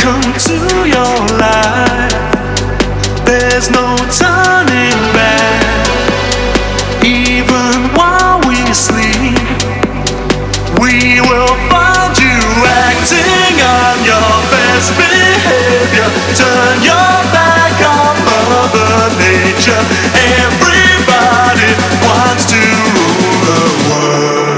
come to your life. There's no turning back. Even while we sleep, we will find you acting on your best behavior. Turn your back on Mother Nature. Everybody wants to rule the world.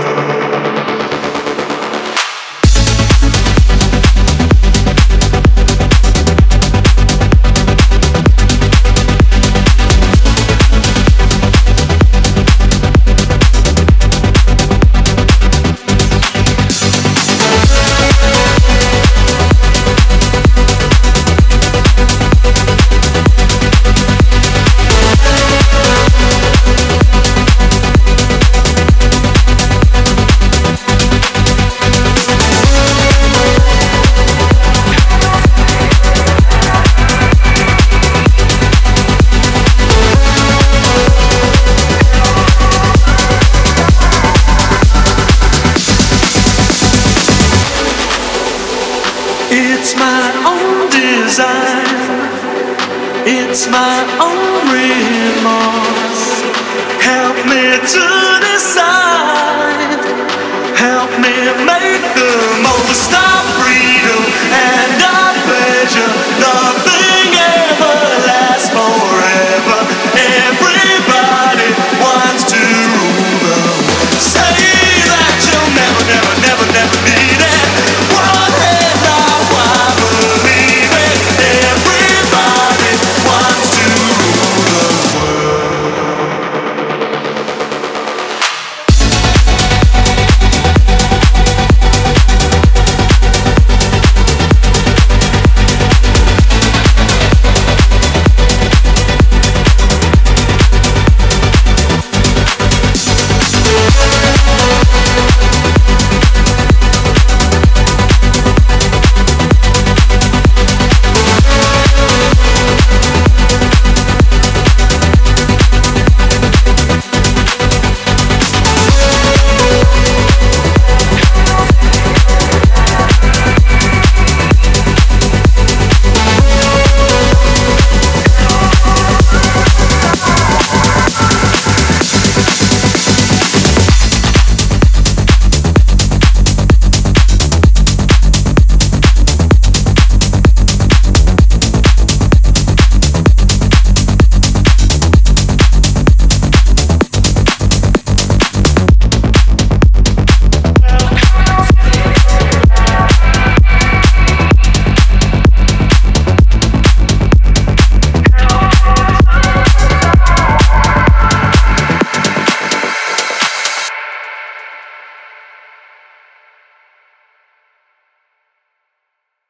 It's my own design, it's my own remorse. Help me to decide, help me make the